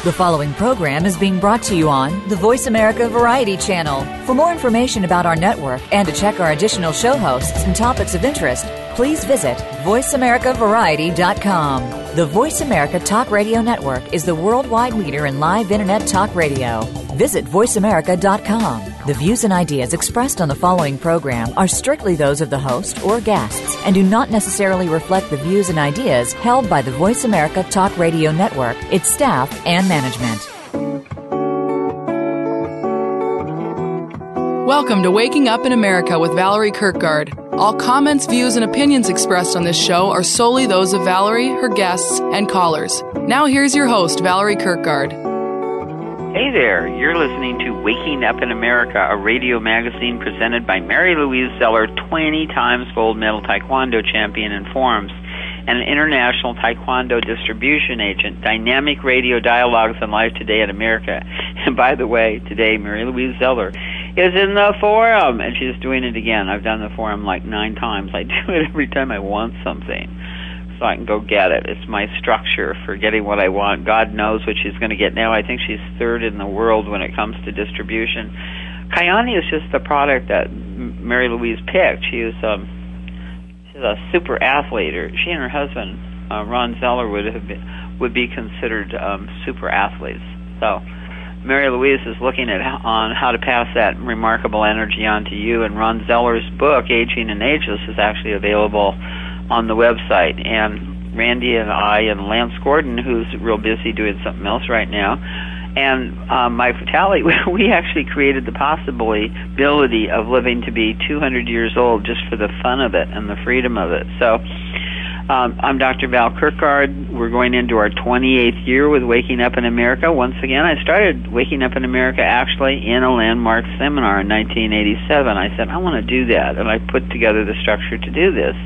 The following program is being brought to you on the Voice America Variety Channel. For more information about our network and to check our additional show hosts and topics of interest, please visit voiceamericavariety.com. The Voice America Talk Radio Network is the worldwide leader in live Internet talk radio. Visit voiceamerica.com. The views and ideas expressed on the following program are strictly those of the host or guests and do not necessarily reflect the views and ideas held by the Voice America Talk Radio Network, its staff, and management. Welcome to Waking Up in America with Valerie Kirkgard. All comments, views, and opinions expressed on this show are solely those of Valerie, her guests, and callers. Now here's your host, Valerie Kirkgard. Hey there, you're listening to Waking Up in America, a radio magazine presented by Mary Louise Zeller, 20 times gold medal Taekwondo champion in forms, and an international Taekwondo distribution agent, dynamic radio dialogues on Life Today in America. And by the way, today Mary Louise Zeller is in the forum, and she's doing it again. I've done the forum like 9 times. I do it every time I want something, so I can go get it. It's my structure for getting what I want. God knows what she's going to get now. I think she's 3rd in the world when it comes to distribution. Kayani is just the product that Mary Louise picked. She's a super athlete. She and her husband, Ron Zeller, would be considered super athletes. So Mary Louise is looking on how to pass that remarkable energy on to you. And Ron Zeller's book, Aging and Ageless, is actually available on the website. And Randy and I and Lance Gordon, who's real busy doing something else right now, and Mike Vitale, we actually created the possibility of living to be 200 years old just for the fun of it and the freedom of it. So I'm Dr. Val Kirkgard. We're going into our 28th year with Waking Up in America. Once again, I started Waking Up in America actually in a landmark seminar in 1987. I said, I want to do that, and I put together the structure to do this.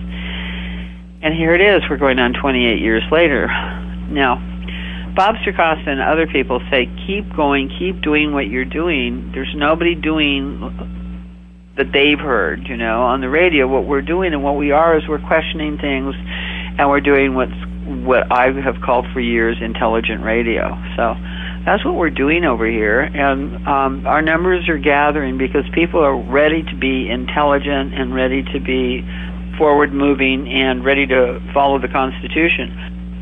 And here it is. We're going on 28 years later. Now, Bob Circosta and other people say, keep going, keep doing what you're doing. There's nobody doing that they've heard, on the radio. What we're doing and what we are is we're questioning things, and we're doing what I have called for years intelligent radio. So that's what we're doing over here, and our numbers are gathering because people are ready to be intelligent and ready to be forward-moving and ready to follow the Constitution.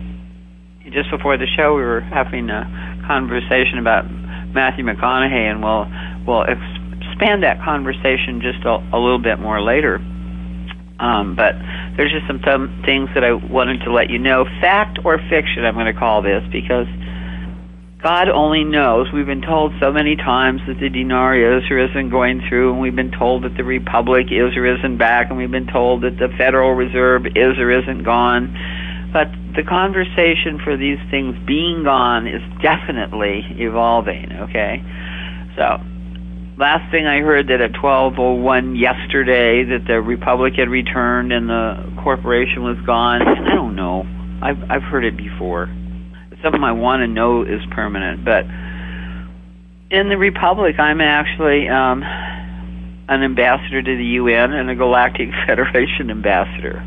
Just before the show, we were having a conversation about Matthew McConaughey, and we'll expand that conversation just a little bit more later. But there's just some things that I wanted to let you know. Fact or fiction, I'm going to call this, because God only knows. We've been told so many times that the dinar is or isn't going through, and we've been told that the Republic is or isn't back, and we've been told that the Federal Reserve is or isn't gone. But the conversation for these things being gone is definitely evolving, okay? So, last thing I heard that at 12:01 yesterday that the Republic had returned and the corporation was gone. I don't know. I've heard it before. It's something I want to know is permanent. But in the Republic, I'm actually an ambassador to the UN and a Galactic Federation ambassador.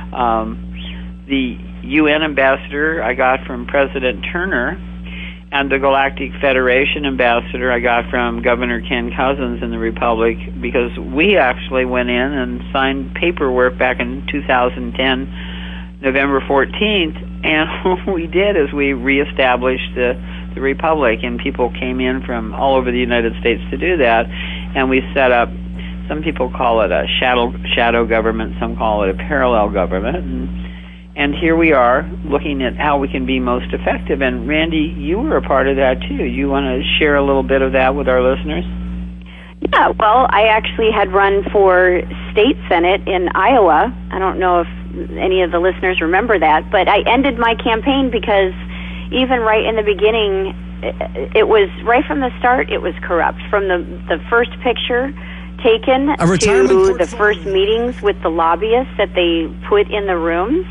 The UN ambassador I got from President Turner, and the Galactic Federation ambassador I got from Governor Ken Cousins in the Republic, because we actually went in and signed paperwork back in 2010, November 14th, and what we did is we reestablished the Republic, and people came in from all over the United States to do that, and we set up, some people call it a shadow government, some call it a parallel government, and here we are looking at how we can be most effective. And Randy, you were a part of that too. You want to share a little bit of that with our listeners? Yeah, well, I actually had run for state senate in Iowa. I don't know if any of the listeners remember that, but I ended my campaign because even right in the beginning, it was right from the start, it was corrupt. From the first picture taken to the first meetings with the lobbyists that they put in the rooms.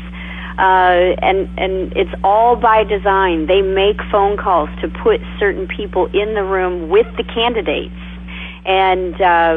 And it's all by design. They make phone calls to put certain people in the room with the candidates. And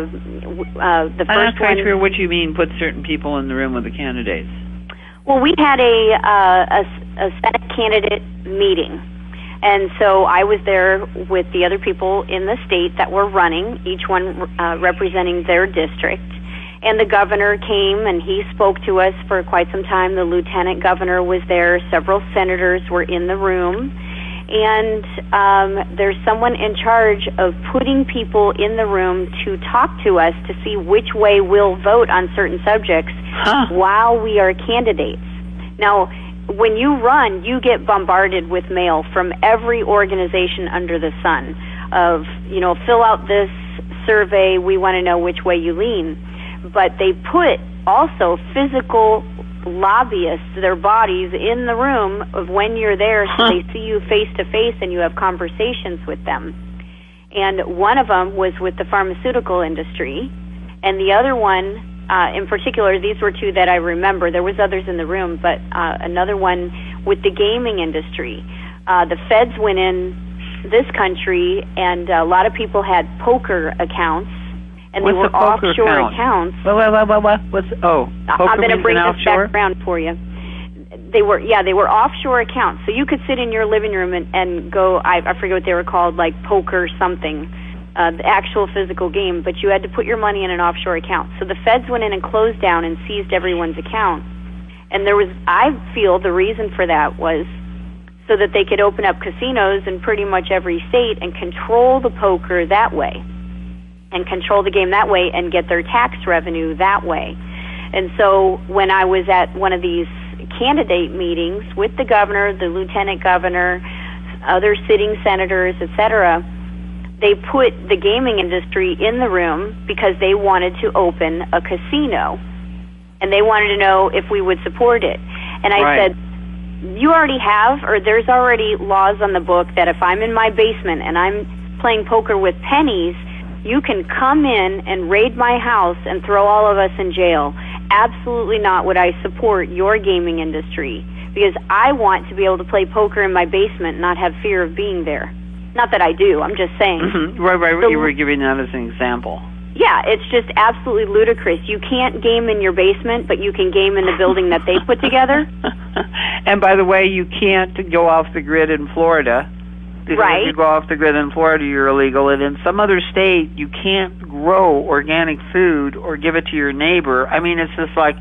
the first I'm not quite sure what you mean, put certain people in the room with the candidates. Well, we had a Senate candidate meeting And so I was there with the other people in the state that were running, each one representing their district. And the governor came and he spoke to us for quite some time. The lieutenant governor was there. Several senators were in the room. And there's someone in charge of putting people in the room to talk to us to see which way we'll vote on certain subjects while we are candidates. Now, when you run, you get bombarded with mail from every organization under the sun of, fill out this survey, we want to know which way you lean. But they put also physical lobbyists, their bodies, in the room of when you're there, so they see you face to face and you have conversations with them. And one of them was with the pharmaceutical industry, and the other one, in particular, these were two that I remember. There was others in the room, but another one with the gaming industry. The feds went in this country, and a lot of people had poker accounts. And What's they were offshore accounts. What? I'm going to bring this back around for you. They were offshore accounts. So you could sit in your living room and go, I forget what they were called, like poker something, the actual physical game, but you had to put your money in an offshore account. So the feds went in and closed down and seized everyone's account. And I feel the reason for that was so that they could open up casinos in pretty much every state and control the poker that way. And control the game that way and get their tax revenue that way. And so when I was at one of these candidate meetings with the governor, the lieutenant governor, other sitting senators, etc., they put the gaming industry in the room because they wanted to open a casino. And they wanted to know if we would support it. And I said, you already have, or there's already laws on the book that if I'm in my basement and I'm playing poker with pennies, you can come in and raid my house and throw all of us in jail. Absolutely not would I support your gaming industry, because I want to be able to play poker in my basement and not have fear of being there. Not that I do, I'm just saying. Mm-hmm. Right, so, you were giving that as an example. Yeah, it's just absolutely ludicrous. You can't game in your basement, but you can game in the building that they put together. And by the way, you can't go off the grid in Florida. Because if you go off the grid in Florida, you're illegal. And in some other state, you can't grow organic food or give it to your neighbor. I mean, it's just like,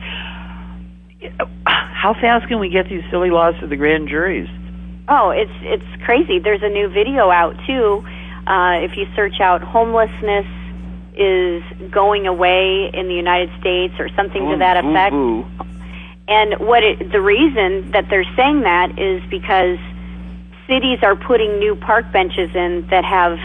how fast can we get these silly laws to the grand juries? Oh, it's crazy. There's a new video out, too. If you search out homelessness is going away in the United States or something to that effect. And the reason that they're saying that is because cities are putting new park benches in that have,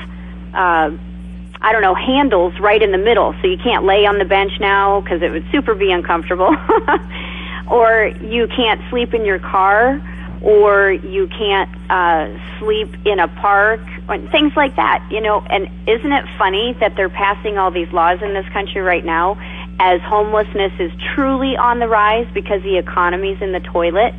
handles right in the middle. So you can't lay on the bench now because it would super be uncomfortable. Or you can't sleep in your car, or you can't sleep in a park, or things like that, And isn't it funny that they're passing all these laws in this country right now as homelessness is truly on the rise because the economy's in the toilet?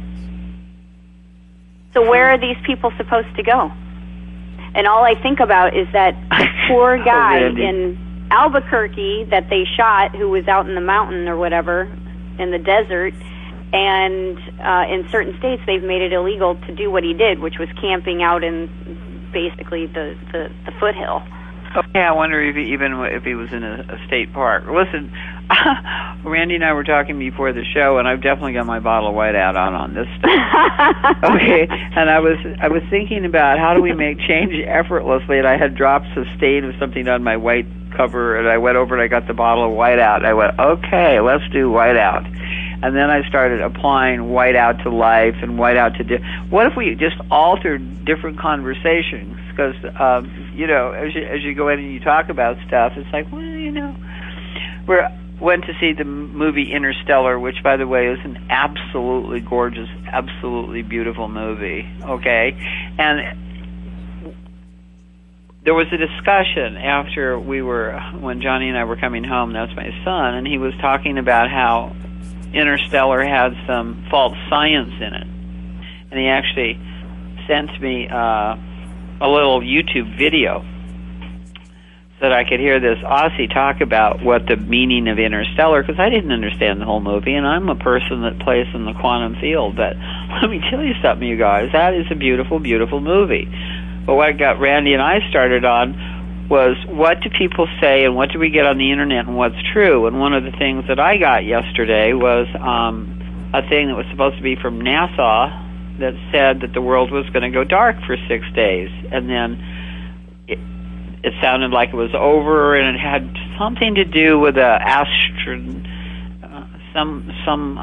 So where are these people supposed to go? And all I think about is that poor guy in Albuquerque that they shot, who was out in the mountain or whatever, in the desert. And in certain states, they've made it illegal to do what he did, which was camping out in basically the foothill. Okay, I wonder if he was in a state park. Listen, Randy and I were talking before the show, and I've definitely got my bottle of Whiteout on this stuff. Okay, and I was thinking about how do we make change effortlessly, and I had drops of stain of something on my white cover, and I went over and I got the bottle of Whiteout, and I went, okay, let's do Whiteout. And then I started applying Whiteout to life and Whiteout to what if we just altered different conversations? Because as you go in and you talk about stuff, it's like, we went to see the movie Interstellar, which, by the way, is an absolutely gorgeous, absolutely beautiful movie. Okay, and there was a discussion after when Johnny and I were coming home. That's my son, and he was talking about how Interstellar had some false science in it, and he actually sent me a little YouTube video so that I could hear this Aussie talk about what the meaning of Interstellar, because I didn't understand the whole movie, and I'm a person that plays in the quantum field, but let me tell you something, you guys. That is a beautiful, beautiful movie. But what got Randy and I started on was, what do people say and what do we get on the internet and what's true? And one of the things that I got yesterday was a thing that was supposed to be from NASA that said that the world was going to go dark for 6 days. And then it sounded like it was over, and it had something to do with some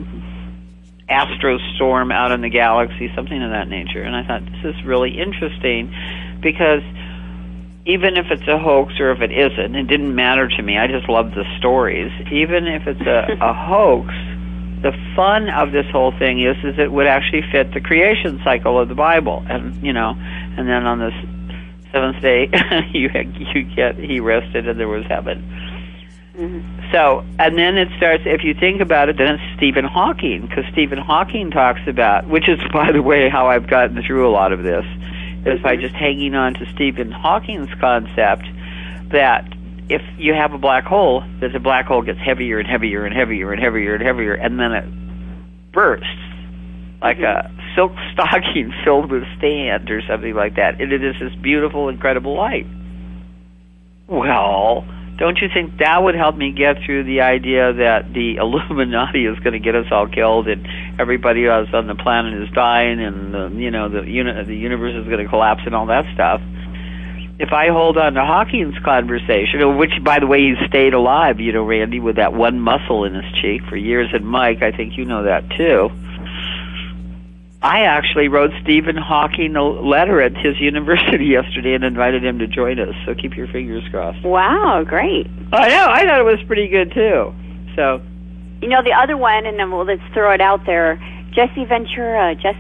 astrostorm out in the galaxy, something of that nature. And I thought, this is really interesting, because even if it's a hoax or if it isn't, it didn't matter to me. I just love the stories. Even if it's a hoax, the fun of this whole thing is it would actually fit the creation cycle of the Bible. And, and then on this seventh day, he rested and there was heaven. Mm-hmm. So, and then it starts, if you think about it, then it's Stephen Hawking, because Stephen Hawking talks about, which is, by the way, how I've gotten through a lot of this, is by just hanging on to Stephen Hawking's concept that if you have a black hole, that the black hole gets heavier and heavier and heavier and heavier and heavier, and then it bursts like a silk stocking filled with sand or something like that. And it is this beautiful, incredible light. Well, don't you think that would help me get through the idea that the Illuminati is going to get us all killed and everybody else on the planet is dying and the universe is going to collapse and all that stuff? If I hold on to Hawking's conversation, which, by the way, he stayed alive, Randy, with that one muscle in his cheek for years, and Mike, I think you know that too. I actually wrote Stephen Hawking a letter at his university yesterday and invited him to join us, so keep your fingers crossed. Wow, great. I know, I thought it was pretty good too. So, the other one, and then let's throw it out there, Jesse Ventura. Yes.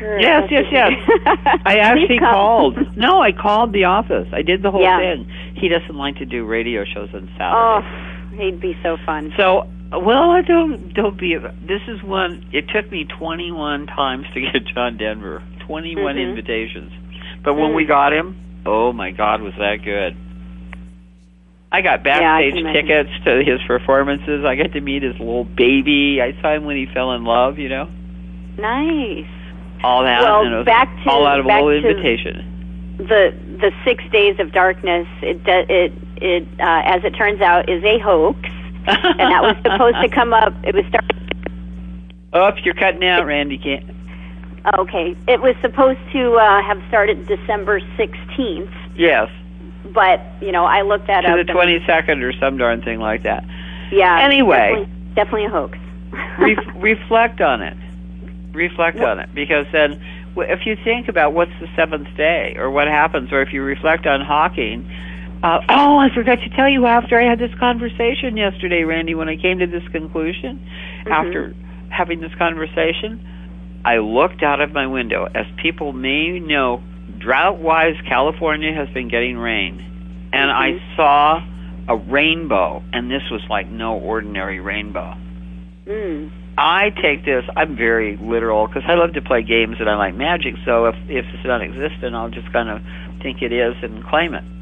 I actually called. No, I called the office. I did the whole thing. He doesn't like to do radio shows on Saturday. Oh, he'd be so fun. So, well, don't be. This is one. It took me 21 times to get John Denver. 21 invitations. But when we got him, oh my God, was that good. I got backstage tickets to his performances. I got to meet his little baby. I saw him when he fell in love, Nice. All that. Well, and all out of a little invitation. The 6 days of darkness, it as it turns out, is a hoax. And that was supposed to come up. It was you're cutting out, Randy. Can't. Okay. It was supposed to have started December 16th. Yes. But, I looked that up. To the 22nd or some darn thing like that. Yeah. Anyway. Definitely a hoax. Reflect on it. On it. Because then, if you think about what's the seventh day, or what happens, or if you reflect on Hawking... I forgot to tell you, after I had this conversation yesterday, Randy, when I came to this conclusion, after having this conversation, I looked out of my window. As people may know, drought-wise, California has been getting rain. And I saw a rainbow, and this was like no ordinary rainbow. I take this, I'm very literal, because I love to play games and I like magic, so if it's non-existent, I'll just kind of think it is and claim it.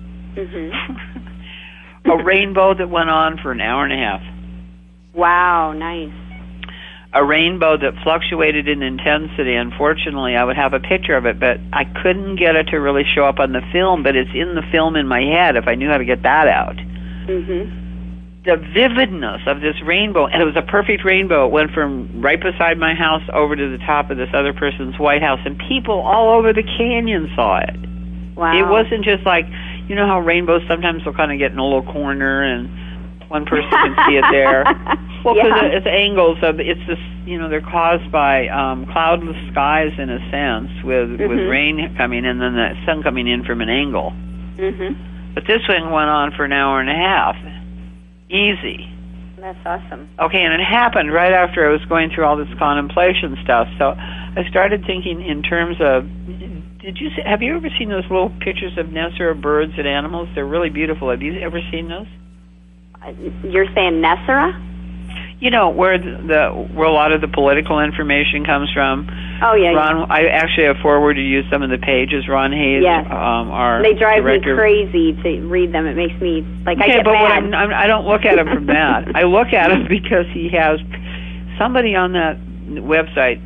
A rainbow that went on for an hour and a half. Wow, nice. A rainbow that fluctuated in intensity. Unfortunately, I would have a picture of it, but I couldn't get it to really show up on the film, but it's in the film in my head if I knew how to get that out. The vividness of this rainbow, and it was a perfect rainbow. It went from right beside my house over to the top of this other person's White House, and people all over the canyon saw it. Wow. It wasn't just like... You know how rainbows sometimes will kind of get in a little corner and one person can see it there? Well, because it's angles of, it's this, they're caused by cloudless skies in a sense with rain coming and then the sun coming in from an angle. But this one went on for an hour and a half. Easy. That's awesome. Okay, and it happened right after I was going through all this contemplation stuff. So I started thinking in terms of, have you ever seen those little pictures of NESARA birds and animals? They're really beautiful. Have you ever seen those? You're saying NESARA? Where where a lot of the political information comes from. Oh, yeah. Ron, I actually have forwarded you some of the pages. Ron Hayes, our they drive director. Me crazy to read them. It makes me, I get but mad. I don't look at him from that. I look at him because he has somebody on that website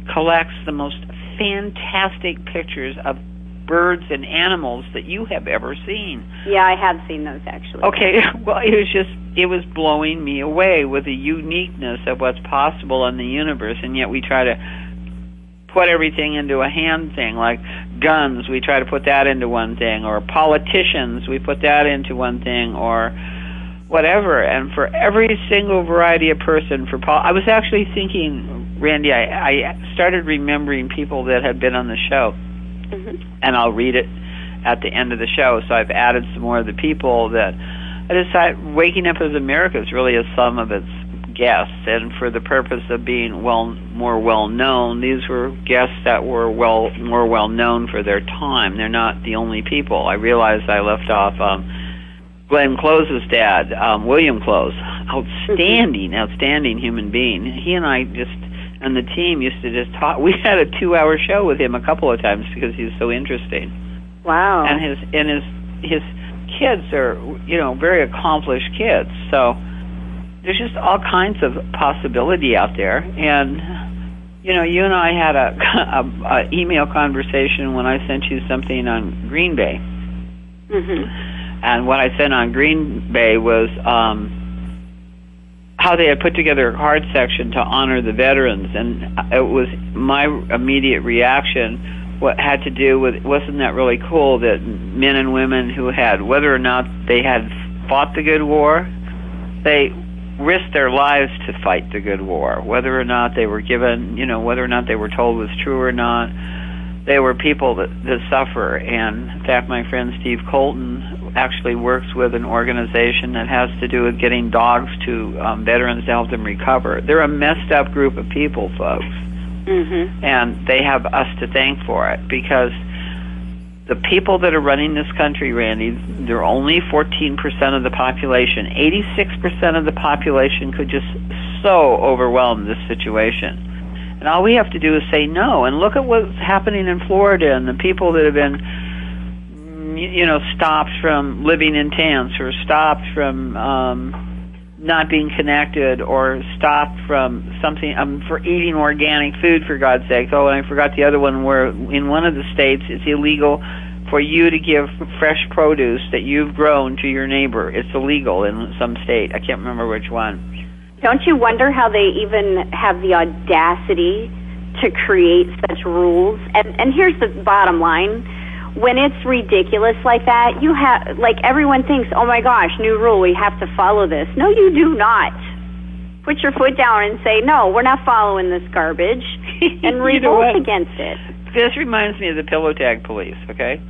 collects the most fantastic pictures of birds and animals that you have ever seen. Yeah, I have seen those, actually. Okay, well, it was blowing me away with the uniqueness of what's possible in the universe, and yet we try to put everything into a hand thing, like guns, we try to put that into one thing, or politicians, we put that into one thing, or whatever. And for every single variety of person, I was actually thinking, Randy, I started remembering people that had been on the show, and I'll read it at the end of the show. So I've added some more of the people that I decided Waking Up as America is really a sum of its guests, and for the purpose of being more well known, these were guests that were more well known for their time. They're not the only people. I realized I left off Glenn Close's dad, William Close, outstanding human being. He and I and the team used to just talk. We had a 2-hour show with him a couple of times because he was so interesting. Wow. And his kids are, very accomplished kids. So there's just all kinds of possibility out there. And, you and I had a email conversation when I sent you something on Green Bay. And what I sent on Green Bay was how they had put together a card section to honor the veterans. And it was my immediate reaction, what had to do with, wasn't that really cool that men and women who had, whether or not they had fought the good war, they risked their lives to fight the good war, whether or not they were given, whether or not they were told was true or not. They were people that suffer. And in fact, my friend Steve Colton actually works with an organization that has to do with getting dogs to veterans to help them recover. They're a messed up group of people, folks. And they have us to thank for it, because the people that are running this country, Randy, they're only 14% of the population. 86% of the population could just so overwhelm this situation. And all we have to do is say no. And look at what's happening in Florida, and the people that have been, stopped from living in tents, or stopped from not being connected, or stopped from something, for eating organic food, for God's sake. Oh, and I forgot the other one, where in one of the states it's illegal for you to give fresh produce that you've grown to your neighbor. It's illegal in some state. I can't remember which one. Don't you wonder how they even have the audacity to create such rules? And here's the bottom line. When it's ridiculous like that, you have, everyone thinks, oh my gosh, new rule, we have to follow this. No, you do not. Put your foot down and say, no, we're not following this garbage, and revolt against it. This reminds me of the pillow tag police, okay?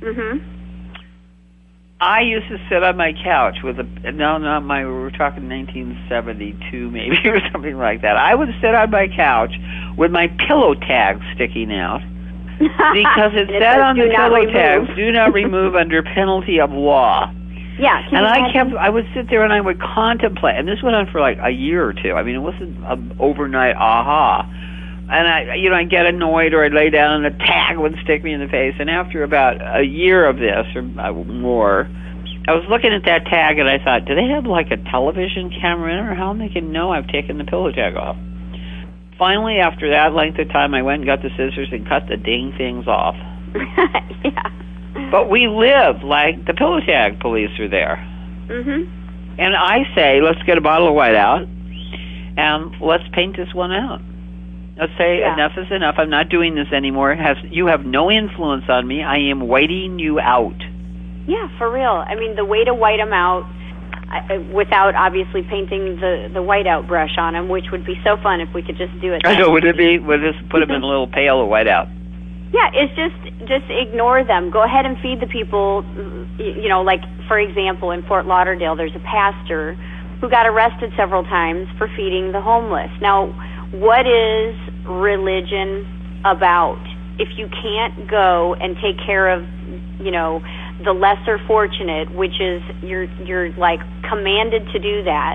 I used to sit on my couch with we were talking 1972 maybe, or something like that. I would sit on my couch with my pillow tag sticking out, because it said on the pillow tags, do not remove under penalty of law. Yeah. And I would sit there and I would contemplate, and this went on for like a year or two. I mean, it wasn't an overnight aha. And I'd get annoyed, or I'd lay down and the tag would stick me in the face. And after about a year of this, or more, I was looking at that tag and I thought, do they have like a television camera in it, or how am they going to know I've taken the pillow tag off? Finally, after that length of time, I went and got the scissors and cut the dang things off. Yeah. But we live like the pillow tag police are there. And I say, let's get a bottle of white out and let's paint this one out. Let's say enough is enough. I'm not doing this anymore. You have no influence on me. I am whiting you out. Yeah, for real. I mean, the way to white them out, without obviously painting the whiteout brush on them, which would be so fun if we could just do it. I know. Would it be? Would just put them in a little pail of whiteout? Yeah, it's just ignore them. Go ahead and feed the people. Like for example, in Fort Lauderdale, there's a pastor who got arrested several times for feeding the homeless. Now, what is religion about? If you can't go and take care of, the lesser fortunate, which is you're like commanded to do that,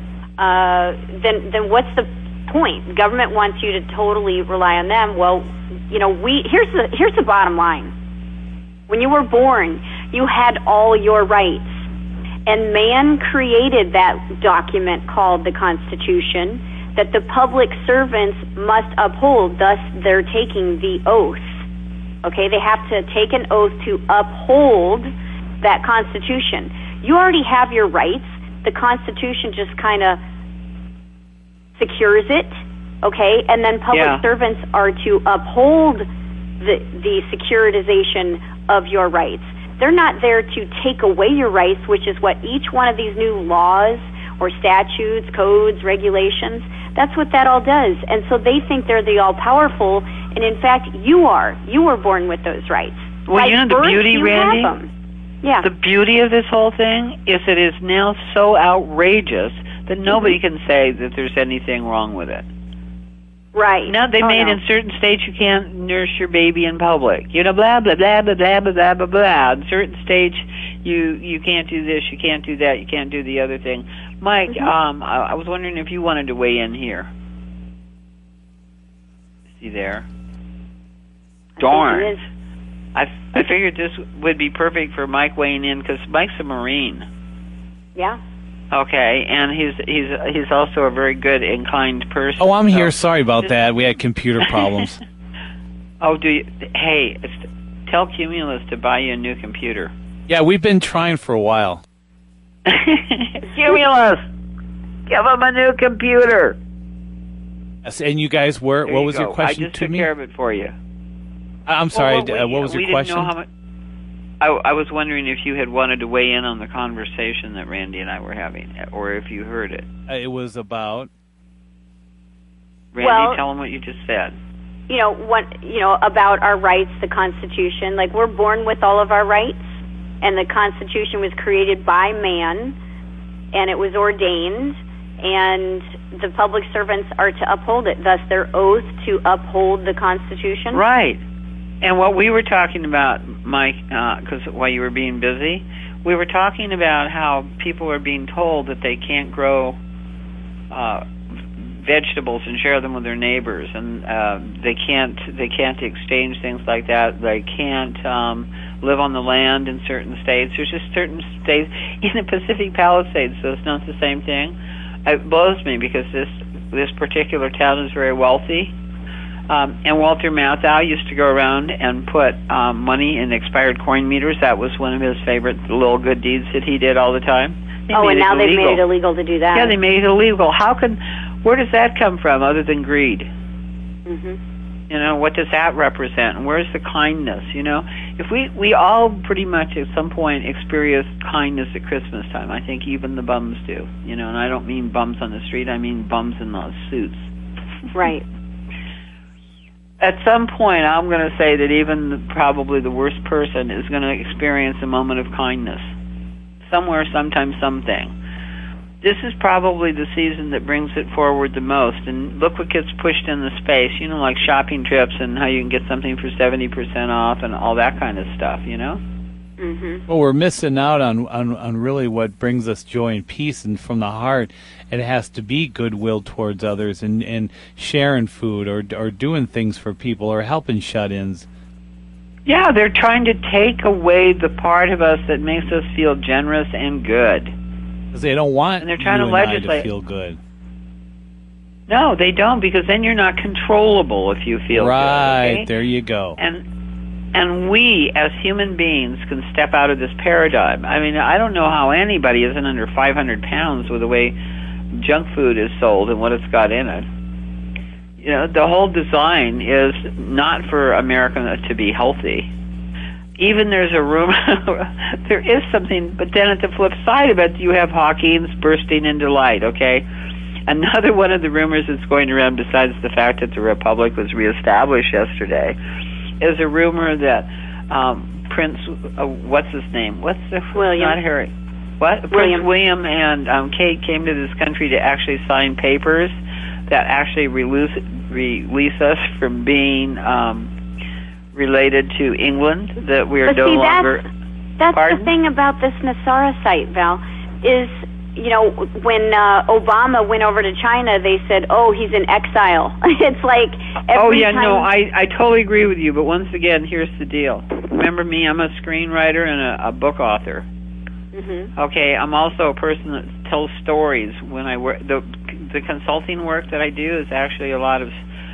then what's the point? Government wants you to totally rely on them. Well, here's the bottom line. When you were born, you had all your rights, and man created that document called the Constitution that the public servants must uphold. Thus, they're taking the oath. Okay, they have to take an oath to uphold that Constitution. You already have your rights. The Constitution just kind of secures it, okay? And then public servants are to uphold the securitization of your rights. They're not there to take away your rights, which is what each one of these new laws or statutes, codes, regulations, that's what that all does. And so they think they're the all-powerful, and in fact, you are. You were born with those rights. Well, you know the beauty, Randy? Have them. Yeah. The beauty of this whole thing is it is now so outrageous that nobody can say that there's anything wrong with it. Right. Now they made in certain states you can't nurse your baby in public. You know, blah blah blah blah blah blah blah blah. In certain states you can't do this, you can't do that, you can't do the other thing. Mike, I was wondering if you wanted to weigh in here. Is he there? Darn. I figured this would be perfect for Mike weighing in because Mike's a Marine. Yeah. Okay, and he's also a very good and kind person. Oh, I'm here. Sorry about that. We had computer problems. Oh, do you? Hey, tell Cumulus to buy you a new computer. Yeah, we've been trying for a while. Cumulus, give him a new computer. Yes, and you guys were. What was your question to me? I just took care of it for you. I'm sorry. What was your question? Didn't know how much. I was wondering if you had wanted to weigh in on the conversation that Randy and I were having, or if you heard it. It was about... Randy, tell them what you just said. About our rights, the Constitution. Like, we're born with all of our rights, and the Constitution was created by man, and it was ordained, and the public servants are to uphold it. Thus, their oath to uphold the Constitution. Right. And what we were talking about, Mike, because while you were being busy, we were talking about how people are being told that they can't grow vegetables and share them with their neighbors, and they can't exchange things like that. They can't live on the land in certain states. There's just certain states in the Pacific Palisades, so it's not the same thing. It blows me because this particular town is very wealthy. And Walter Matthau used to go around and put money in expired coin meters. That was one of his favorite little good deeds that he did all the time. And now they've made it illegal to do that. Yeah, they made it illegal. Where does that come from other than greed? Mm-hmm. You know, what does that represent? And where's the kindness? You know, if we all pretty much at some point experience kindness at Christmas time. I think even the bums do. You know, and I don't mean bums on the street. I mean bums in those suits. Right. At some point, I'm going to say that even probably the worst person is going to experience a moment of kindness. Somewhere, sometime, something. This is probably the season that brings it forward the most. And look what gets pushed in the space, you know, like shopping trips and how you can get something for 70% off and all that kind of stuff, you know? Mm-hmm. Well, we're missing out on really what brings us joy and peace, and from the heart, it has to be goodwill towards others and sharing food or doing things for people or helping shut-ins. Yeah, they're trying to take away the part of us that makes us feel generous and good. Because they don't want and they're trying you to and legislate. I to feel good. No, they don't, because then you're not controllable if you feel right, good. Okay? There you go. And we, as human beings, can step out of this paradigm. I mean, I don't know how anybody isn't under 500 pounds with the way junk food is sold and what it's got in it. You know, the whole design is not for America to be healthy. Even there's a rumor, there is something, but then at the flip side of it, you have Hawkins bursting into light, okay? Another one of the rumors that's going around, besides the fact that the Republic was reestablished yesterday, is a rumor that Prince, what's his name? William. Not Harry. What? William. Prince William and Kate came to this country to actually sign papers that actually release us from being related to England, that we are no longer... That's the thing about this NESARA site, Val, is, you know, when Obama went over to China, they said, oh, he's in exile. It's like every time... No, I totally agree with you, but once again, here's the deal. Remember me, I'm a screenwriter and a book author. Mm-hmm. Okay, I'm also a person that tells stories when I work. The the consulting work that I do is actually a lot of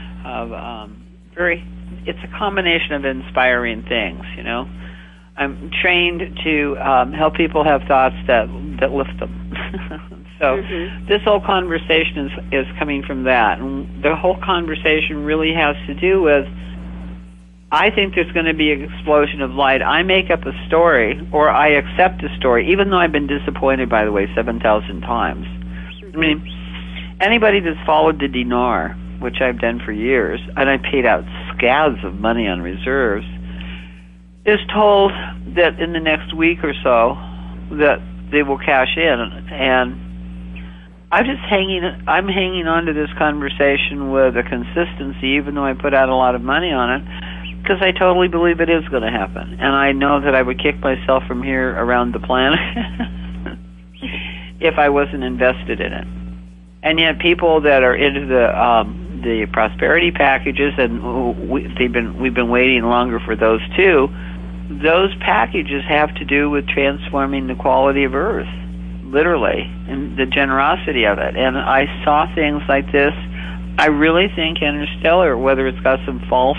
it's a combination of inspiring things, you know. I'm trained to help people have thoughts that lift them. So this whole conversation is coming from that. And the whole conversation really has to do with, I think there's going to be an explosion of light. I make up a story, or I accept a story, even though I've been disappointed, by the way, 7,000 times. I mean, anybody that's followed the dinar, which I've done for years, and I paid out scads of money on reserves, is told that in the next week or so that they will cash in. And I'm hanging on to this conversation with a consistency, even though I put out a lot of money on it, because I totally believe it is going to happen. And I know that I would kick myself from here around the planet if I wasn't invested in it. And yet people that are into the prosperity packages, and we've been waiting longer for those too, those packages have to do with transforming the quality of Earth, literally, and the generosity of it. And I saw things like this. I really think Interstellar, whether it's got some false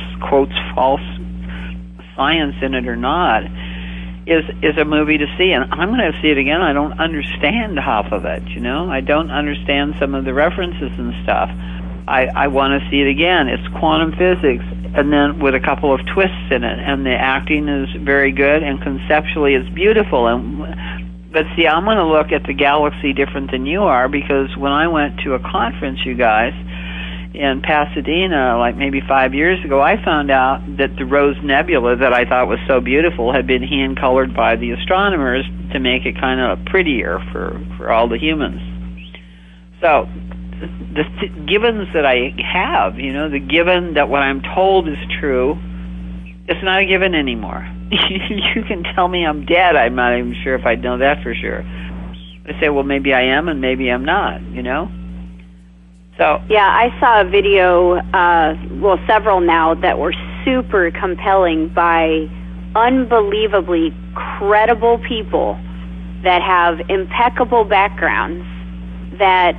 science in it or not, is a movie to see. And I'm going to see it again. I don't understand half of it, you know. I don't understand some of the references and stuff. I want to see it again. It's quantum physics, and then with a couple of twists in it, and the acting is very good, and conceptually it's beautiful. But see, I'm going to look at the galaxy different than you are, because when I went to a conference, you guys, in Pasadena, like maybe 5 years ago, I found out that the Rose Nebula that I thought was so beautiful had been hand-colored by the astronomers to make it kind of prettier for all the humans. So the givens that I have, you know, the given that what I'm told is true, it's not a given anymore. You can tell me I'm dead. I'm not even sure if I'd know that for sure. I say, well, maybe I am and maybe I'm not, you know? So yeah, I saw a video, several now, that were super compelling by unbelievably credible people that have impeccable backgrounds. That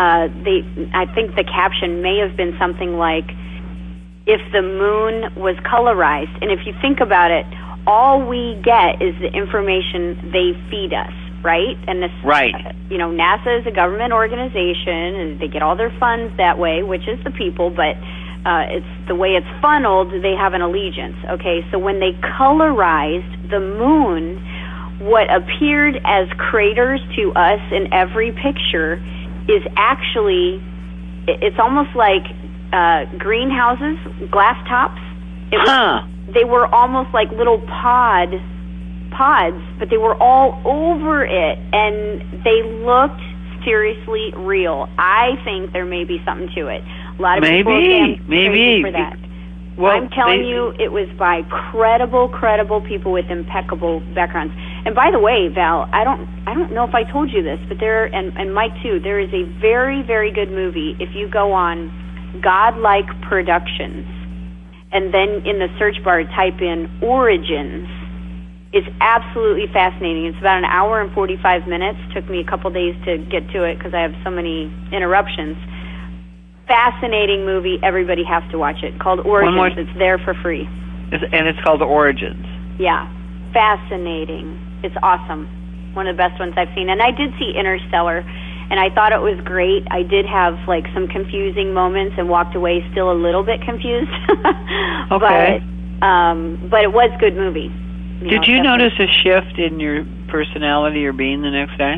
I think the caption may have been something like, "If the moon was colorized." And if you think about it, all we get is the information they feed us, right? And this, right. You know, NASA is a government organization, and they get all their funds that way, which is the people, but it's the way it's funneled, they have an allegiance. Okay, so when they colorized the moon, what appeared as craters to us in every picture is actually, it's almost like greenhouses, glass tops. They were almost like little pods, but they were all over it, and they looked seriously real. I think there may be something to it. A lot of people are crazy for that. Well, I'm telling you, it was by credible people with impeccable backgrounds. And by the way, Val, I don't know if I told you this, but and Mike too, there is a very, very good movie. If you go on Godlike Productions, and then in the search bar type in Origins, it's absolutely fascinating. It's about an hour and 45 minutes. Took me a couple days to get to it because I have so many interruptions. Fascinating movie. Everybody has to watch it. Called Origins. It's there for free. And it's called Origins. Yeah. Fascinating. It's awesome. One of the best ones I've seen. And I did see Interstellar, and I thought it was great. I did have like some confusing moments and walked away still a little bit confused. Okay. But it was a good movie. Did you notice a shift in your personality or being the next day?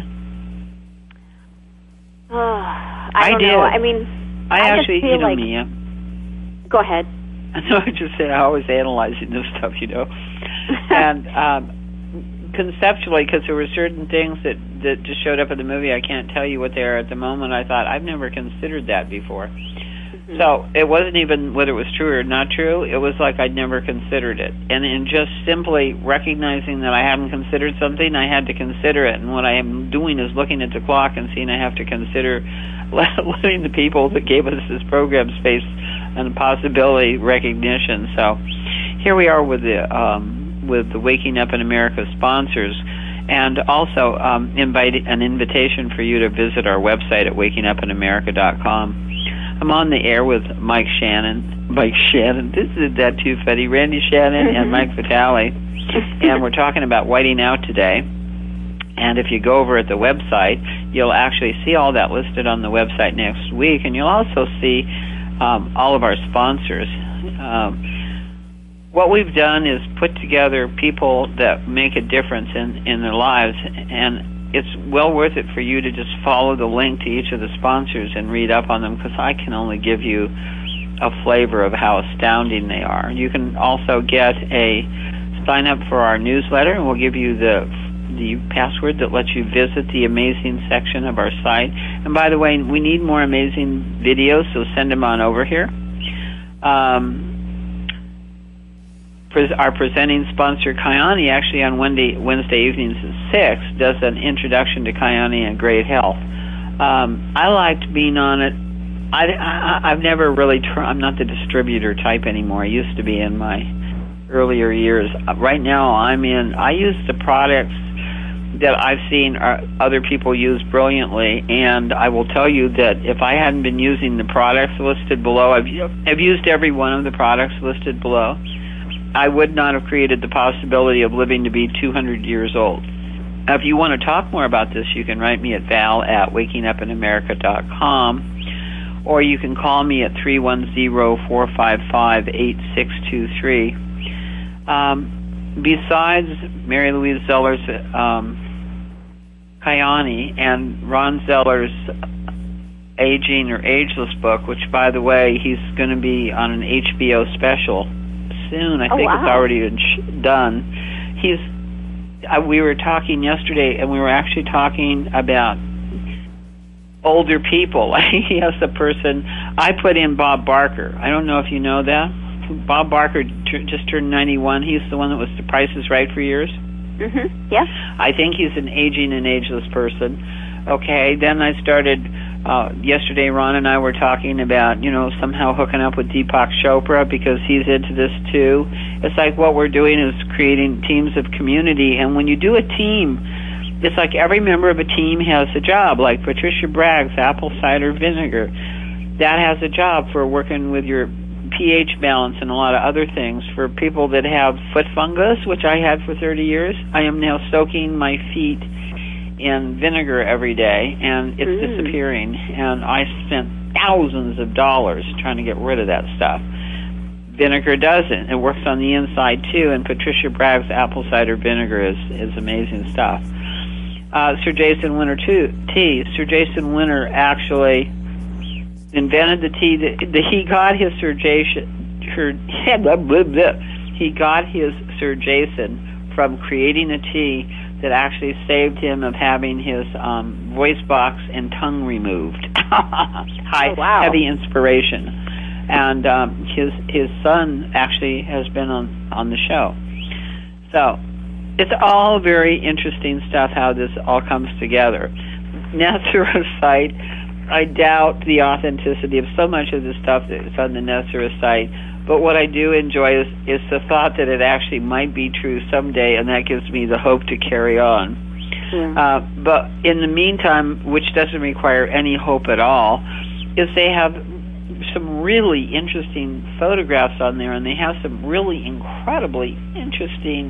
I don't know. I mean, I actually, just feel like, me. Go ahead. No, I just said I always analyzing this stuff, you know. And conceptually, because there were certain things that just showed up in the movie, I can't tell you what they are at the moment. I thought, I've never considered that before. Mm-hmm. So it wasn't even whether it was true or not true. It was like I'd never considered it. And in just simply recognizing that I hadn't considered something, I had to consider it. And what I am doing is looking at the clock and seeing I have to consider letting the people that gave us this program space and possibility recognition. So here we are with the Waking Up in America sponsors. And also an invitation for you to visit our website at wakingupinamerica.com. I'm on the air with Mike Shannon. This is that too funny. Randy Shannon and Mike Vitale. And we're talking about whiting out today. And if you go over at the website, you'll actually see all that listed on the website next week. And you'll also see all of our sponsors. What we've done is put together people that make a difference in their lives, and it's well worth it for you to just follow the link to each of the sponsors and read up on them, because I can only give you a flavor of how astounding they are. You can also sign up for our newsletter, and we'll give you the password that lets you visit the amazing section of our site. And by the way, we need more amazing videos, so send them on over here. Our presenting sponsor, Kyani, actually on Wednesday evenings at 6, does an introduction to Kyani and great health. I liked being on it. I've never really I'm not the distributor type anymore. I used to be in my earlier years. Right now I use the products that I've seen other people use brilliantly, and I will tell you that if I hadn't been using the products listed below, I've used every one of the products listed below, I would not have created the possibility of living to be 200 years old. Now, if you want to talk more about this, you can write me at val@wakingupinamerica.com, or you can call me at 310-455-8623. Besides Mary Louise Zeller's Kyani and Ron Zeller's Aging or Ageless book, which, by the way, he's going to be on an HBO special soon. I think it's already done. We were talking yesterday, and we were actually talking about older people. He has a person. I put in Bob Barker. I don't know if you know that. Bob Barker just turned 91. He's the one that was The Price is Right for years. Mm-hmm. Yeah. I think he's an aging and ageless person. Okay. Then I started. Yesterday, Ron and I were talking about, somehow hooking up with Deepak Chopra because he's into this too. It's like what we're doing is creating teams of community, and when you do a team, it's like every member of a team has a job, like Patricia Bragg's apple cider vinegar. That has a job for working with your pH balance and a lot of other things. For people that have foot fungus, which I had for 30 years, I am now soaking my feet in vinegar every day, and it's disappearing, and I spent thousands of dollars trying to get rid of that stuff. Vinegar doesn't. It works on the inside too, and Patricia Bragg's apple cider vinegar is amazing stuff. Sir Jason Winter tea. Sir Jason Winter actually invented the tea. He got his Sir Jason from creating a tea that actually saved him of having his voice box and tongue removed. Heavy inspiration. And his son actually has been on the show. So it's all very interesting stuff how this all comes together. Nessera site, I doubt the authenticity of so much of the stuff that's on the Nessera site. But what I do enjoy is the thought that it actually might be true someday, and that gives me the hope to carry on. Yeah. But in the meantime, which doesn't require any hope at all, is they have some really interesting photographs on there, and they have some really incredibly interesting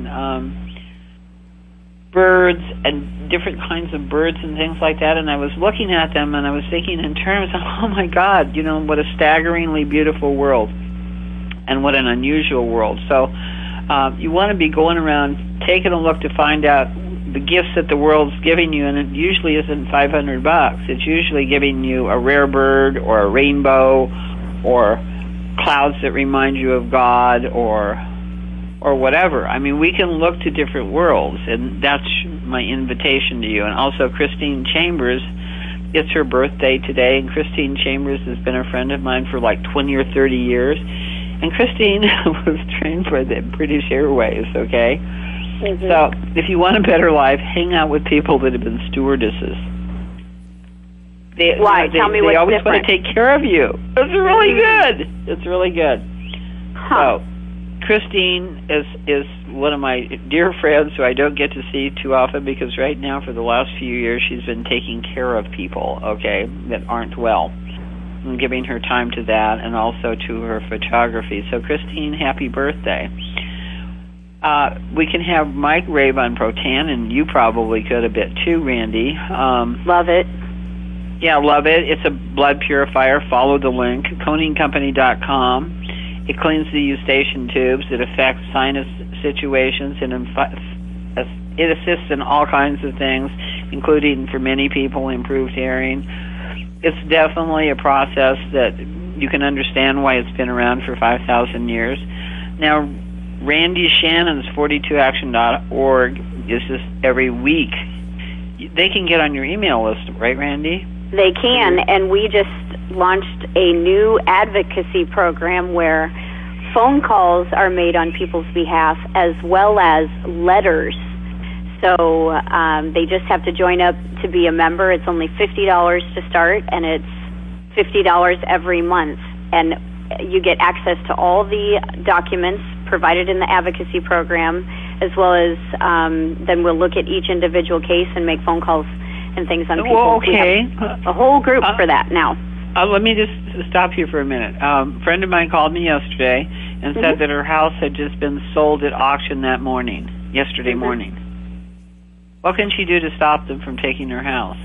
birds and different kinds of birds and things like that. And I was looking at them, and I was thinking in terms of, oh my God, what a staggeringly beautiful world. And what an unusual world. So you want to be going around taking a look to find out the gifts that the world's giving you, and it usually isn't $500. It's usually giving you a rare bird or a rainbow or clouds that remind you of God or whatever. I mean, we can look to different worlds, and that's my invitation to you. And also Christine Chambers, it's her birthday today, and Christine Chambers has been a friend of mine for like 20 or 30 years. And Christine was trained by the British Airways, okay? Mm-hmm. So if you want a better life, hang out with people that have been stewardesses. Why? Tell me what's different. They always want to take care of you. It's really good. It's really good. Huh. So Christine is one of my dear friends who I don't get to see too often because right now for the last few years she's been taking care of people, okay, that aren't well, and giving her time to that and also to her photography. So Christine, happy birthday. We can have Mike rave on Protan, and you probably could a bit too, Randy. Love it. Yeah, love it. It's a blood purifier. Follow the link, coningcompany.com. It cleans the eustachian tubes. It affects sinus situations, and it assists in all kinds of things, including, for many people, improved hearing. It's definitely a process that you can understand why it's been around for 5,000 years. Now, Randy Shannon's 42action.org is just every week. They can get on your email list, right, Randy? They can, and we just launched a new advocacy program where phone calls are made on people's behalf as well as letters. So they just have to join up to be a member. It's only $50 to start, and it's $50 every month. And you get access to all the documents provided in the advocacy program, as well as then we'll look at each individual case and make phone calls and things on people. Well, okay. We have a whole group for that now. Let me just stop you for a minute. A friend of mine called me yesterday and said that her house had just been sold at auction that morning, yesterday morning. What can she do to stop them from taking her house?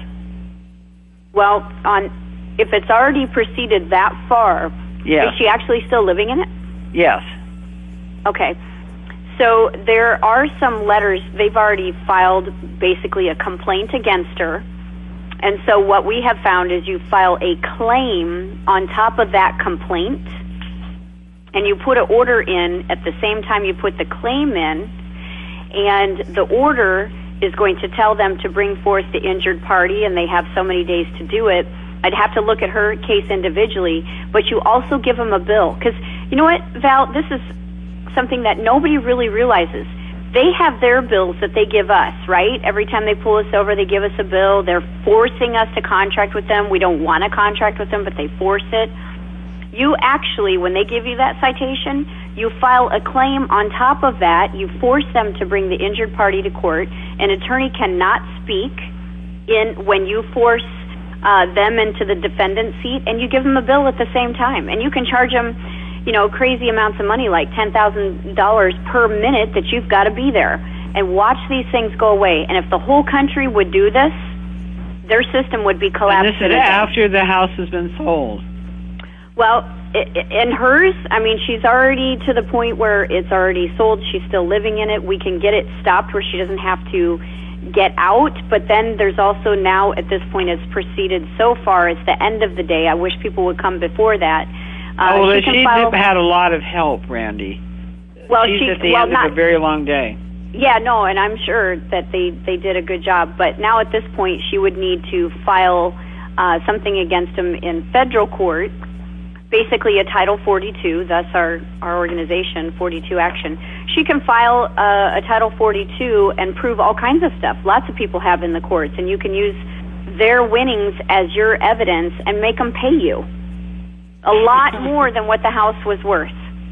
Well, if it's already proceeded that far, is she actually still living in it? Yes. Okay. So there are some letters. They've already filed basically a complaint against her. And so what we have found is you file a claim on top of that complaint, and you put an order in at the same time you put the claim in, and the order is going to tell them to bring forth the injured party, and they have so many days to do it. I'd have to look at her case individually, but you also give them a bill. Because, you know what, Val, this is something that nobody really realizes. They have their bills that they give us, right? Every time they pull us over, they give us a bill. They're forcing us to contract with them. We don't want to contract with them, but they force it. You actually, when they give you that citation, you file a claim on top of that. You force them to bring the injured party to court. An attorney cannot speak when you force them into the defendant's seat, and you give them a bill at the same time. And you can charge them, crazy amounts of money, like $10,000 per minute that you've got to be there. And watch these things go away. And if the whole country would do this, their system would be collapsed. And this is after the house has been sold. Well, in hers, she's already to the point where it's already sold. She's still living in it. We can get it stopped where she doesn't have to get out. But then there's also now, at this point, it's proceeded so far. It's the end of the day. I wish people would come before that. She's had a lot of help, Randy. Well, she's at the end of a very long day. Yeah, no, and I'm sure that they did a good job. But now at this point, she would need to file something against him in federal court, basically a Title 42, thus our organization, 42 Action. She can file a Title 42 and prove all kinds of stuff. Lots of people have in the courts, and you can use their winnings as your evidence and make them pay you a lot more than what the house was worth.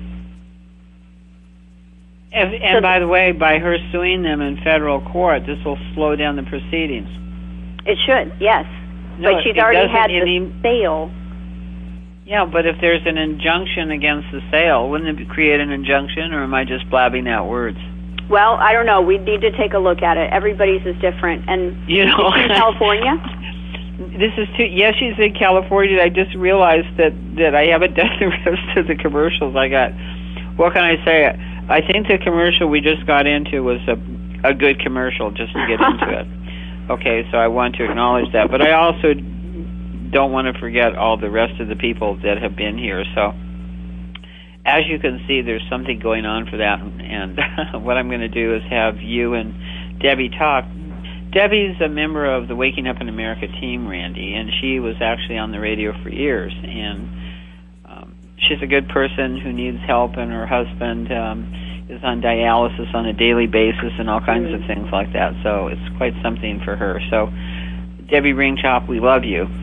And by the way, by her suing them in federal court, this will slow down the proceedings. It should, yes. No, but she's already had the sale. Yeah, but if there's an injunction against the sale, wouldn't it create an injunction, or am I just blabbing out words? Well, I don't know. We need to take a look at it. Everybody's is different. And is she in California? This is too. Yes, she's in California. I just realized that I haven't done the rest of the commercials I got. What can I say? I think the commercial we just got into was a good commercial just to get into it. Okay, so I want to acknowledge that. But I also don't want to forget all the rest of the people that have been here. So as you can see, there's something going on for that. And what I'm going to do is have you and Debbie talk. Debbie's a member of the Waking Up in America team, Randy, and she was actually on the radio for years. And she's a good person who needs help, and her husband is on dialysis on a daily basis and all kinds of things like that. So it's quite something for her. So, Debbie Ringchop, we love you.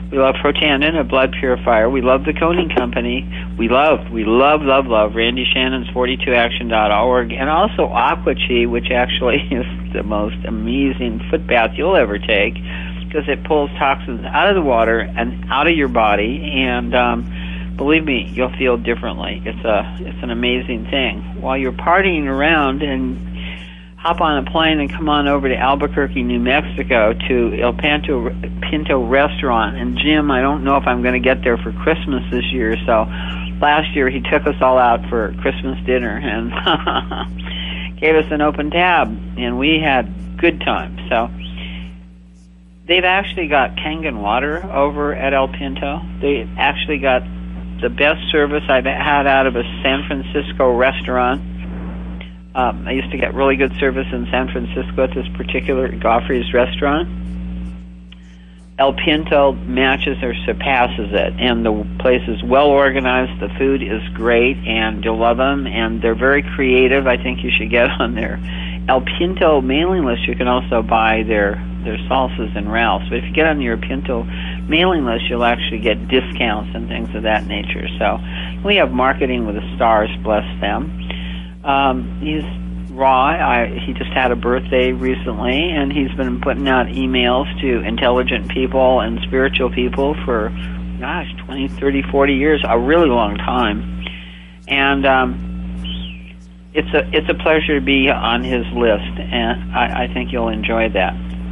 We love Protandim, a blood purifier. We love the Koenig Company. We love Randy Shannon's 42action.org, and also AquaChi, which actually is the most amazing foot bath you'll ever take, because it pulls toxins out of the water and out of your body, and believe me, you'll feel differently. It's an amazing thing. While you're partying around, and hop on a plane and come on over to Albuquerque, New Mexico, to El Pinto Restaurant. And Jim, I don't know if I'm going to get there for Christmas this year, so last year he took us all out for Christmas dinner and gave us an open tab, and we had good times. So they've actually got Kangen water over at El Pinto. They actually got the best service I've had out of a San Francisco restaurant. I used to get really good service in San Francisco at this particular Goffrey's restaurant. El Pinto matches or surpasses it, and the place is well organized. The food is great, and you'll love them, and they're very creative. I think you should get on their El Pinto mailing list. You can also buy their salsas and Ralph's. But if you get on your Pinto mailing list, you'll actually get discounts and things of that nature. So we have Marketing with the Stars, bless them. He's raw. He just had a birthday recently, and he's been putting out emails to intelligent people and spiritual people for, 20, 30, 40 years, a really long time. And it's a pleasure to be on his list, and I think you'll enjoy that.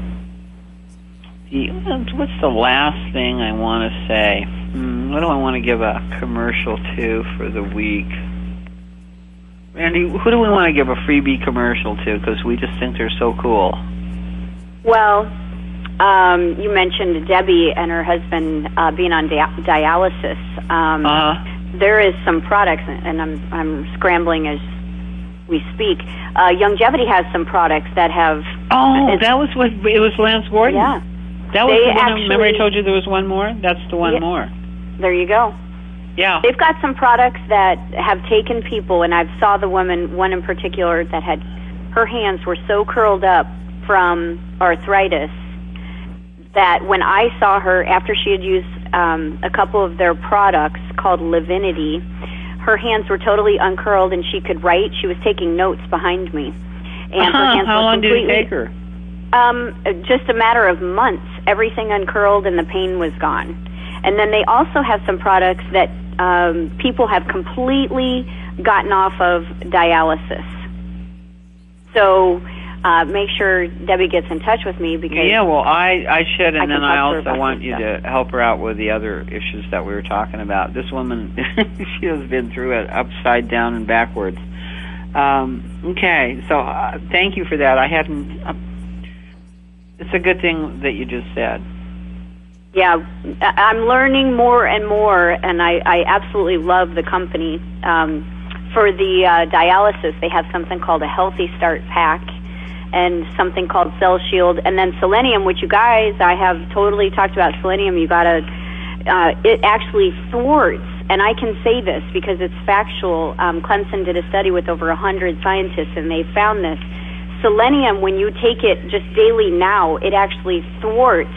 What's the last thing I want to say? What do I want to give a commercial to for the week? Randy, who do we want to give a freebie commercial to? Because we just think they're so cool. Well, you mentioned Debbie and her husband being on dialysis. There is some products, and I'm scrambling as we speak. Youngevity has some products that have... that was what... It was Lance Gordon? Yeah. That was the one... Remember I told you there was one more? That's the one more. There you go. Yeah. They've got some products that have taken people, and I saw the woman, one in particular, that had... Her hands were so curled up from arthritis that when I saw her, after she had used a couple of their products called Livinity, her hands were totally uncurled, and she could write. She was taking notes behind me. And her hands How long did it take her? Just a matter of months. Everything uncurled, and the pain was gone. And then they also have some products that people have completely gotten off of dialysis. So make sure Debbie gets in touch with me because... Yeah, well, I should, and then I also want you to help her out with the other issues that we were talking about. This woman, she has been through it upside down and backwards. Okay, so thank you for that. I hadn't... it's a good thing that you just said. Yeah, I'm learning more and more, and I absolutely love the company. For the dialysis, they have something called a Healthy Start Pack and something called Cell Shield, and then selenium, which you guys, I have totally talked about selenium. You gotta, it actually thwarts, and I can say this because it's factual. Clemson did a study with over 100 scientists, and they found this. Selenium, when you take it just daily now, it actually thwarts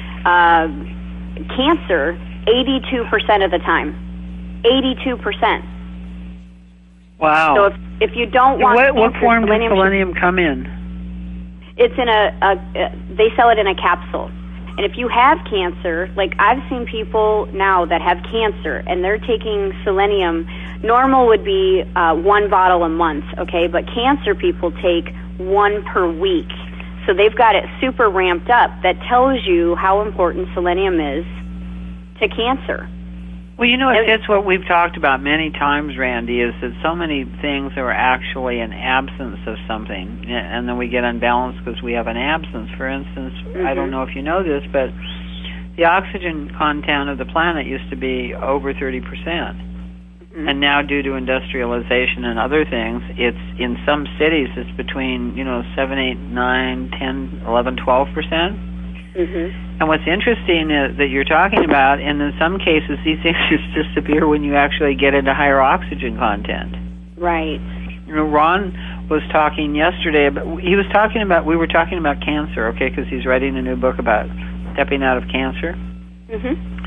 cancer 82% of the time. 82%. Wow. So if you don't want what form does selenium come in? It's in they sell it in a capsule. And if you have cancer, like I've seen people now that have cancer and they're taking selenium, normal would be 1 bottle a month, okay? But cancer people take 1 per week. So they've got it super ramped up. That tells you how important selenium is to cancer. Well, you know, it's what we've talked about many times, Randy, is that so many things are actually an absence of something, and then we get unbalanced because we have an absence. For instance, I don't know if you know this, but the oxygen content of the planet used to be over 30%. And now, due to industrialization and other things, it's in some cities it's between 7, 8, 9, 10, 11, 12%. And what's interesting is that you're talking about, and in some cases these things just disappear when you actually get into higher oxygen content. Right. Ron was talking yesterday, but we were talking about cancer, okay, because he's writing a new book about stepping out of cancer.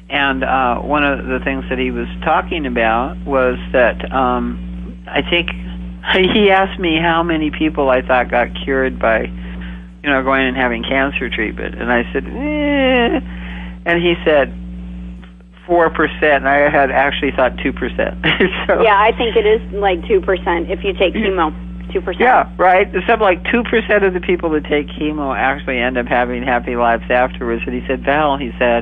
And one of the things that he was talking about was that I think he asked me how many people I thought got cured by, going and having cancer treatment. And I said, and he said 4%, and I had actually thought 2%. So, yeah, I think it is like 2% if you take chemo. 2%. Yeah, right. Something like 2% of the people that take chemo actually end up having happy lives afterwards. And he said, Val,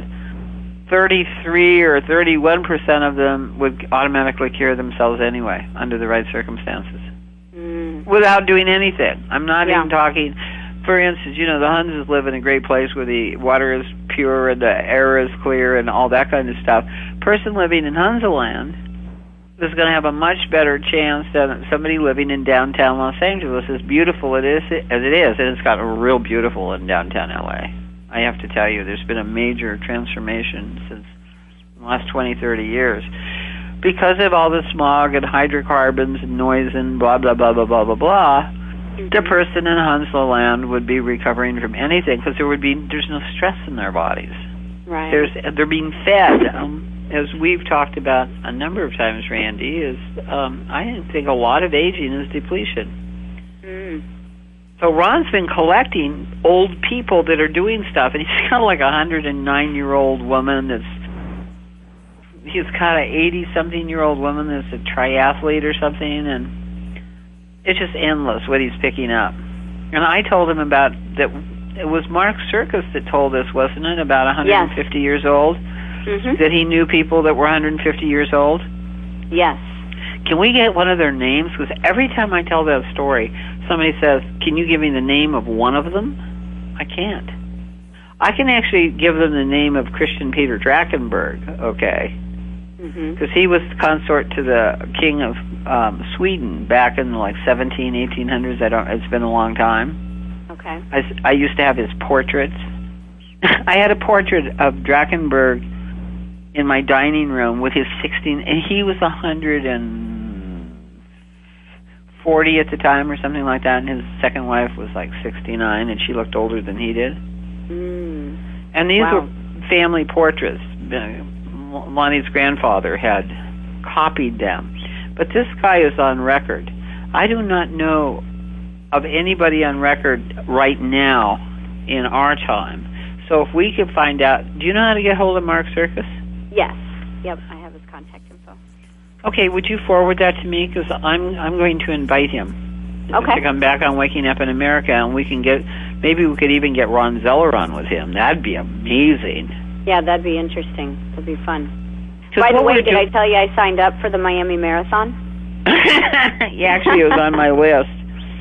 33 or 31% of them would automatically cure themselves anyway under the right circumstances without doing anything. I'm not even talking. For instance, the Huns live in a great place where the water is pure and the air is clear and all that kind of stuff. Person living in Hunzaland is going to have a much better chance than somebody living in downtown Los Angeles, as beautiful as it is, and it's gotten real beautiful in downtown LA. I have to tell you, there's been a major transformation since the last 20, 30 years because of all the smog and hydrocarbons and noise and blah, blah, blah, blah, blah, blah, blah. The person in Hunzaland would be recovering from anything because there's no stress in their bodies. Right. They're being fed. As we've talked about a number of times, Randy, I think a lot of aging is depletion. So Ron's been collecting old people that are doing stuff, and he's got like a 109-year-old woman he's got a 80-something-year-old woman that's a triathlete or something, and it's just endless what he's picking up. And I told him about that. It was Mark Circus that told us, wasn't it, about 150 years old, that he knew people that were 150 years old? Yes. Can we get one of their names? Because every time I tell that story, somebody says, can you give me the name of one of them? I can't. I can actually give them the name of Christian Peter Drakenberg, okay? Because he was consort to the king of Sweden back in the 1800s. It's been a long time. Okay. I used to have his portraits. I had a portrait of Drakenberg in my dining room with his 16, and he was 140 at the time or something like that, and his second wife was 69, and she looked older than he did. And these were family portraits. Lonnie's grandfather had copied them. But this guy is on record. I do not know of anybody on record right now in our time. So if we could find out, do you know how to get hold of Mark Circus? Yes. Yep, I have his contact info. Okay, would you forward that to me? Because I'm going to invite him to come back on Waking Up in America, and maybe we could even get Ron Zeller on with him. That'd be amazing. Yeah, that'd be interesting. That'd be fun. By the way, did I tell you I signed up for the Miami Marathon? Yeah, actually, it was on my list.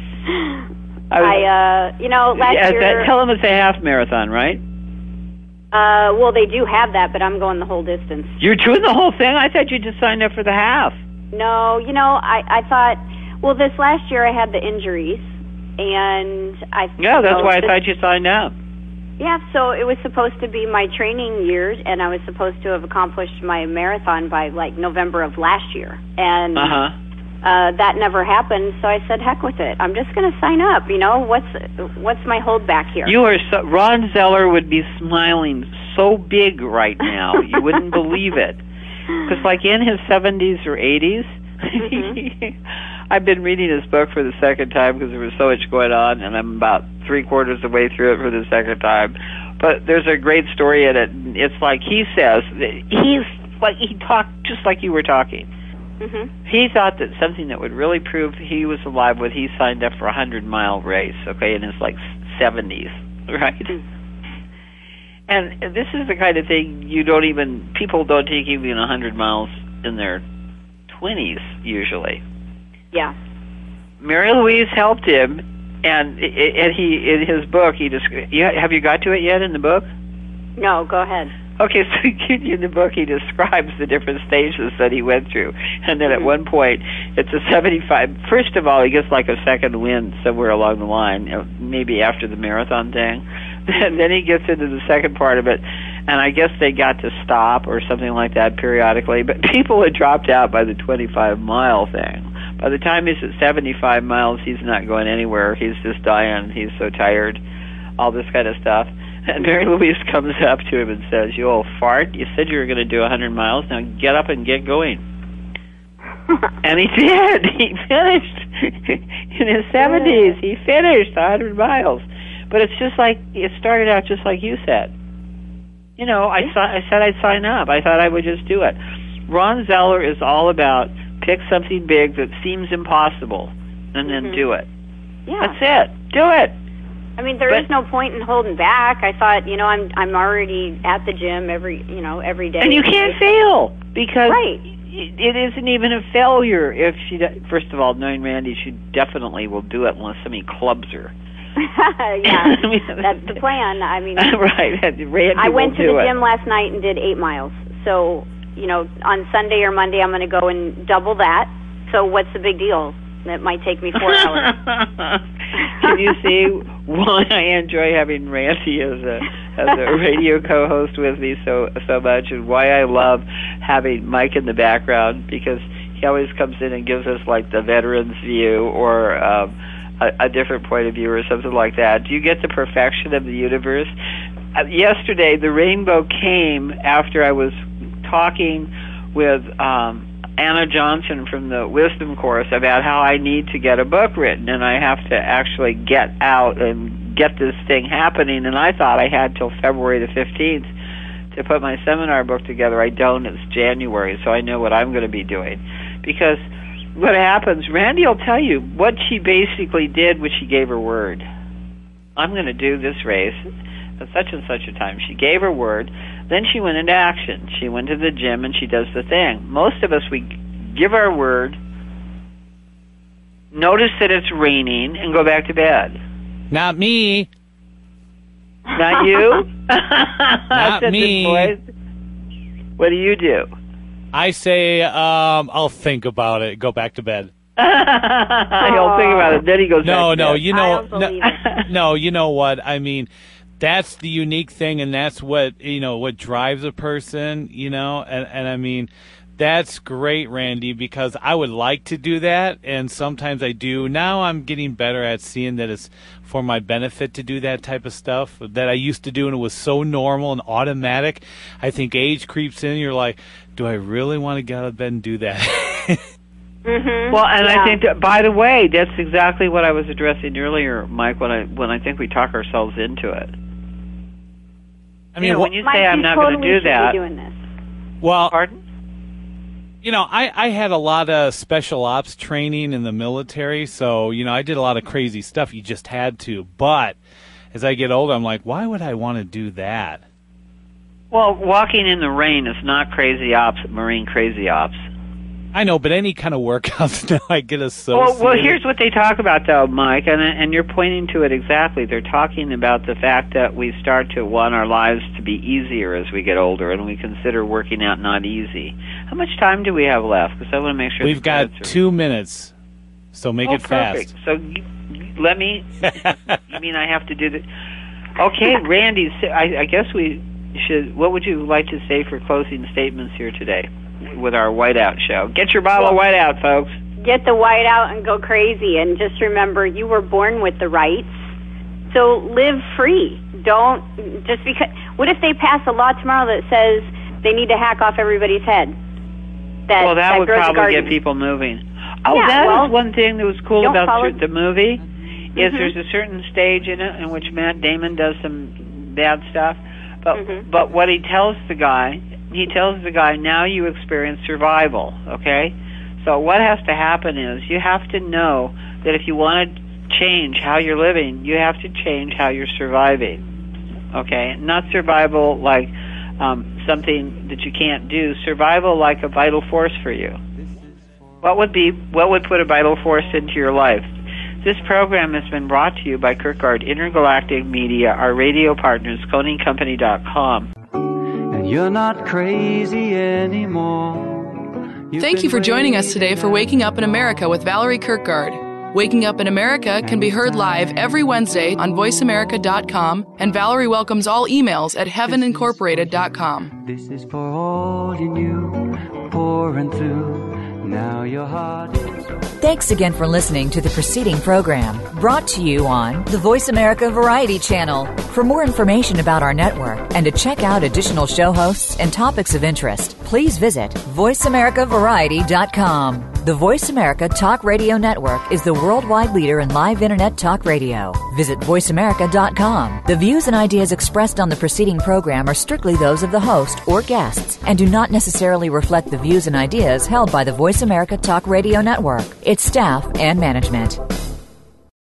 Last year... Tell them it's a half marathon, right? Well, they do have that, but I'm going the whole distance. You're doing the whole thing? I thought you just signed up for the half. No, I thought... Well, this last year I had the injuries, and Yeah, that's why I thought you signed up. Yeah, so it was supposed to be my training years, and I was supposed to have accomplished my marathon by, November of last year. And that never happened, so I said, heck with it. I'm just going to sign up, What's my holdback here? Ron Zeller would be smiling so big right now, you wouldn't believe it. Because, in his 70s or 80s, I've been reading his book for the second time because there was so much going on, and I'm about 3/4 of the way through it for the second time. But there's a great story in it. It's he says, he talked just like you were talking. He thought that something that would really prove he was alive when he signed up for a 100-mile race, in his 70s, right? And this is the kind of thing people don't take even 100 miles in their 20s usually. Yeah. Mary Louise helped him, and he in his book have you got to it yet in the book? No, go ahead. Okay, so in the book he describes the different stages that he went through, and then at one point it's a 75. First of all, he gets a second wind somewhere along the line, maybe after the marathon thing. Then he gets into the second part of it, and I guess they got to stop or something like that periodically, but people had dropped out by the 25-mile thing. By the time he's at 75 miles, he's not going anywhere. He's just dying. He's so tired. All this kind of stuff. And Mary Louise comes up to him and says, "You old fart, you said you were going to do 100 miles. Now get up and get going." And he did. He finished. In his 70s, he finished 100 miles. But it's just like, it started out just like you said. You know, I said I'd sign up. I thought I would just do it. Ron Zeller is all about pick something big that seems impossible and then do it. Yeah. That's it. Do it. I mean, there is no point in holding back. I thought, you know, I'm already at the gym every day. And you can't fail because right. It isn't even a failure if she. First of all, knowing Randy, she definitely will do it unless somebody clubs her. Yeah, that's the plan. I mean, right. Randy I went to the gym it. last night and did 8 miles. So, you know, on Sunday or Monday, I'm going to go and double that. So what's the big deal? It might take me 4 hours. Can you see why I enjoy having Randy as a radio co-host with me so much, and why I love having Mike in the background, because he always comes in and gives us like the veteran's view or a different point of view or something like that. Do you get the perfection of the universe? Yesterday, the rainbow came after I was talking with Anna Johnson from the Wisdom Course about how I need to get a book written, and I have to actually get out and get this thing happening. And I thought I had till February the 15th to put my seminar book together. I don't. It's January, so I know what I'm going to be doing. Because what happens, Randy will tell you what she basically did when she gave her word. I'm going to do this race at such and such a time. She gave her word. Then she went into action. She went to the gym and she does the thing. Most of us, we give our word, notice that it's raining, and go back to bed. Not me. Not you? Not me. Boys. What do you do? I say, I'll think about it. Go back to bed. He'll think about it. Then he goes back to bed. You know, I don't believe it. no, you know what? I mean, that's the unique thing, and that's what, you know, what drives a person, you know, and I mean, that's great, Randy, because I would like to do that, and sometimes I do. Now I'm getting better at seeing that it's for my benefit to do that type of stuff that I used to do, and it was so normal and automatic. I think age creeps in, and you're like, do I really want to get out of bed and do that? Mm-hmm. Well, and yeah. I think that, by the way, that's exactly what I was addressing earlier, Mike, when I think we talk ourselves into it. I mean, you know, when you Mike, say I'm not going to do that. Be doing this. Well, Pardon? you know, I had a lot of special ops training in the military, so, you know, I did a lot of crazy stuff. You just had to. But as I get older, I'm like, why would I want to do that? Well, walking in the rain is not crazy ops, Marine crazy ops. I know, but any kind of workouts now I get associated. Well, here's what they talk about, though, Mike, and you're pointing to it exactly. They're talking about the fact that we start to want our lives to be easier as we get older, and we consider working out not easy. How much time do we have left? Because I want to make sure we've got 2 minutes, so make it perfect. fast. So let me. You mean I have to do this? Okay, Randy. I guess we should. What would you like to say for closing statements here today with our Whiteout show? Get your bottle of Whiteout, folks. Get the white out and go crazy. And just remember, you were born with the rights. So live free. Don't just because. What if they pass a law tomorrow that says they need to hack off everybody's head? That would grows a probably garden. get people moving. Oh, Yeah, that well, is one thing that was cool don't about follow- the movie. Is there's a certain stage in it in which Matt Damon does some bad stuff, but what he tells the guy, now you experience survival. Okay, so what has to happen is you have to know that if you want to change how you're living, you have to change how you're surviving. Okay, not survival like something that you can't do. Survival like a vital force for you. What would put a vital force into your life? This program has been brought to you by Kirkgard Intergalactic Media, our radio partners, ConingCompany.com. And you're not crazy anymore. Thank you for joining us today for Waking Up in America with Valerie Kirkgard. Waking Up in America can be heard live every Wednesday on VoiceAmerica.com, and Valerie welcomes all emails at HeavenIncorporated.com. This is for all in you, pouring through now your heart is... Thanks again for listening to the preceding program, brought to you on the Voice America Variety Channel. For more information about our network and to check out additional show hosts and topics of interest, please visit voiceamericavariety.com. The Voice America Talk Radio Network is the worldwide leader in live Internet talk radio. Visit voiceamerica.com. The views and ideas expressed on the preceding program are strictly those of the host or guests and do not necessarily reflect the views and ideas held by the Voice America Talk Radio Network, its staff, and management.